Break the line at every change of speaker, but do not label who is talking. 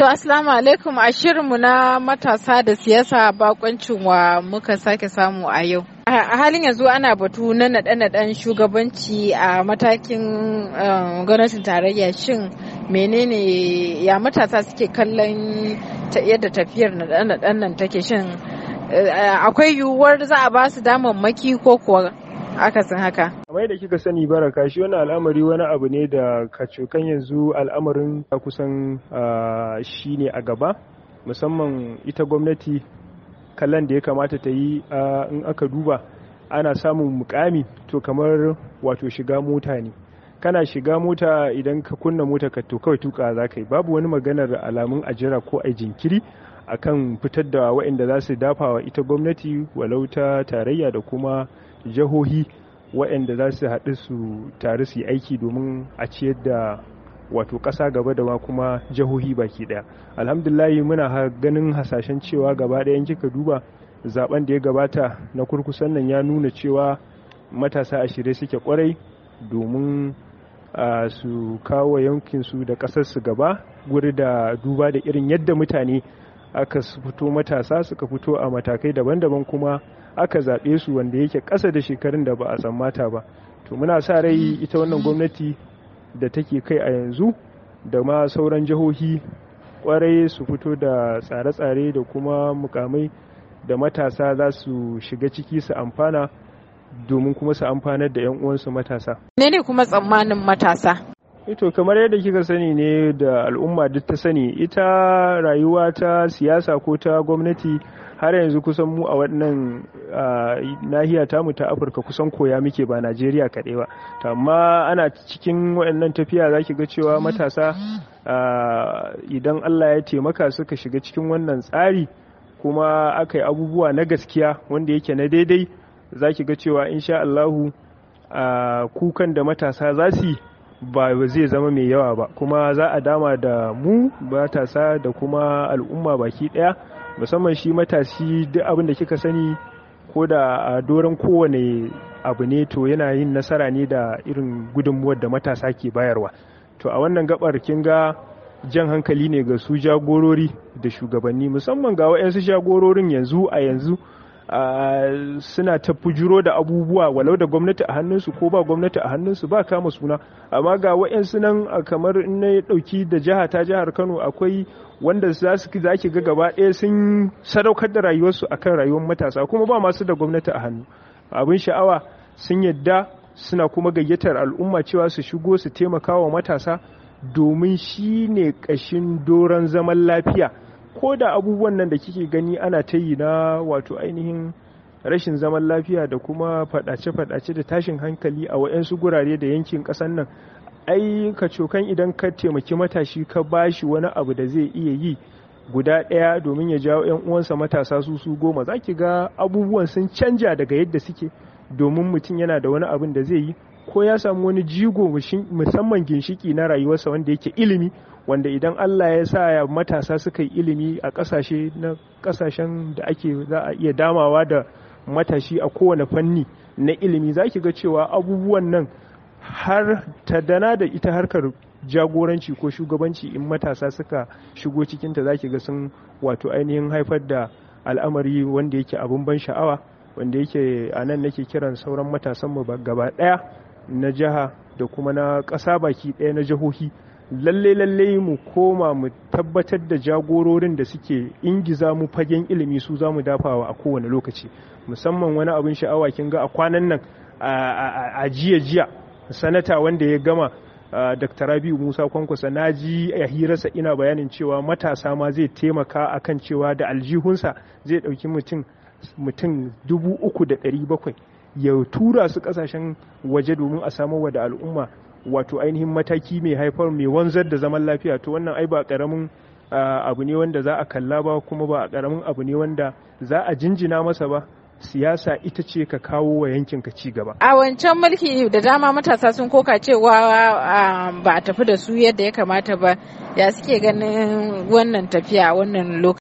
To assalamu alaikum, a shirinmu na matasa da siyasa bakoncin wa muka sake samu a yau. A halin yanzu ana batu na naɗe-naɗen shugabanci a matakin gwamnatin tarayya. Shin menene ya matasa suke kallon yadda tafiyar naɗe-naɗen nan take? Shin akwai yiwuwar za a ba su damammaki ko kuwa akasin haka?
Kamar yadda kika sani Baraka, shi wani al'amari wani abu ne da kacokan yanzu al'amarin kusan shi ne a gaba, musamman ita gwamnati kallon da ya kamata ta yi in aka duba ana samun mukami to kamar wato shiga mota ne. Kana shiga mota, idan ka kunna mota ka to kawai tuka za ka yi, babu wani maganar alamun ajira ko a jinkiri akan fitar da waɗanda za su dafa wa ita gwamnati walau ta tarayya da kuma jihohi waɗanda za su haɗu su tare su yi aiki domin a ciyar da wato ƙasa gaba da kuma jihohi baki ɗaya. Alhamdulahi muna ganin hasashen cewa gaba ɗayan kika duba zaben da ya gabata na kurkusan nan ya nuna cewa matasa a shirye suke kwarai domin su kawo yankinsu da ƙasarsu gaba, guri da duba da irin yadda mutane aka fito, matasa suka fito a matakai daban-daban kuma aka zaɓe su wanda yake ƙasa da shekarun da ba a tsammata ba. To muna sa rai ita wannan gwamnati da take kai a yanzu da ma sauran jihohi kwarai su fito da tsare-tsare da kuma mukamai da matasa za su shiga ciki su amfana domin kuma su amfanar da 'yan uwansu matasa. Ne
kuma tsammanin matasa?
Ito kamar yadda kika sani ne da al'umma duk ta sani, ita rayuwa ta siyasa ko ta gwamnati har yanzu kusan mu a wannan nahiya tamu ta Afirka kusan koya muke, ba Najeriya kaɗai ba. Amma ana cikin waɗannan tafiya za ki ga cewa matasa idan Allah ya taimaka suka shiga cikin wannan tsari kuma aka yi abubuwa na gaskiya wanda yake na daidai, za ki ga cewa insha Allahu kukan da matasa za su yi ba zai zama mai yawa ba, kuma za a dama da mu matasa da kuma al'umma baki ɗaya, musamman shi matashi. Duk abin da kika sani ko da a doron kowane abu ne to yana yin nasara ne da irin gudunmuwar da matasa ke bayarwa. To a wannan gabar kin ga jan hankali ne ga su jagorori da shugabanni, musamman ga waɗansu jagororin yanzu suna ta fujiro da abubuwa walau da gwamnati a hannunsu ko ba gwamnati a hannunsu, ba kama suna. Amma ga waɗansu nan kamar in na ɗauki da jihar Kano, akwai wanda za ki ga gaba ɗaya sun sadaukar da rayuwarsu akan rayuwar matasa kuma ba masu da gwamnati a hannu. Abin sha'awa, sun yadda suna kuma gayyatar al'umma cewa su shigo su taimaka wa matasa domin shi ne ƙashin doron zaman lafiya. Ko da abubuwan nan da kike gani ana ta yi na wato ainihin rashin zaman lafiya da kuma faɗace-faɗace da tashin hankali a waɗansu gurare da yankin ƙasar nan, ai kacokan idan ka taimaki matashi ka bashi wani abu da zai iya yi guda ɗaya domin ya jawo 'yan uwansa matasa su 10 za ki ga abubuwan sun canja daga yadda suke, domin mutum yana da wani abin da zai yi ko ya samu wani jigo musamman ginshiki na rayuwarsa wanda yake ilimi, wanda idan Allah ya sa ya matasa suka yi ilimi a kasashen da za a iya damawa da matashi a kowane fanni na ilimi, za ki ga cewa abubuwan nan har ta dana da ita harkar jagoranci ko shugabanci in matasa suka shigo cikinta za ki ga sun wato ainihin haifar da al'amari wanda yake abin ban sha'awa, wanda yake a nan nake kiran sauran matasanmu gaba ɗaya na jiha da kuma na ƙasa baki ɗaya na jihohi, lalle mu koma mu tabbatar da jagororin da suke ingiza mu fagen ilimi su za mu dafawa a kowane lokaci. Musamman wani abin sha'awa, kin ga a kwanan nan a jiya sanata wanda ya gama Dr. Rabiu Musa Kwankwaso, na ji a hirarsa ina bayanin cewa matasa ma zai taimaka akan cewa da aljihunsa zai ɗauki mutum 3,700 ya tura su ƙasashen waje domin a samarwa da al'umma wato ainihin mataki mai wanzar da zaman lafiya. To wannan ai ba ƙaramin abu ne wanda za a kalla ba, kuma ba ƙaramin abu ne wanda za a jinjina masa ba. Siyasa ita ce ka kawo wa yankin ka ci gaba. A wancan mulki da dama matasa sun koka cewa ba a tafi da su yadda ya kamata ba. Ya suke ganin wannan tafiya a wannan lokaci?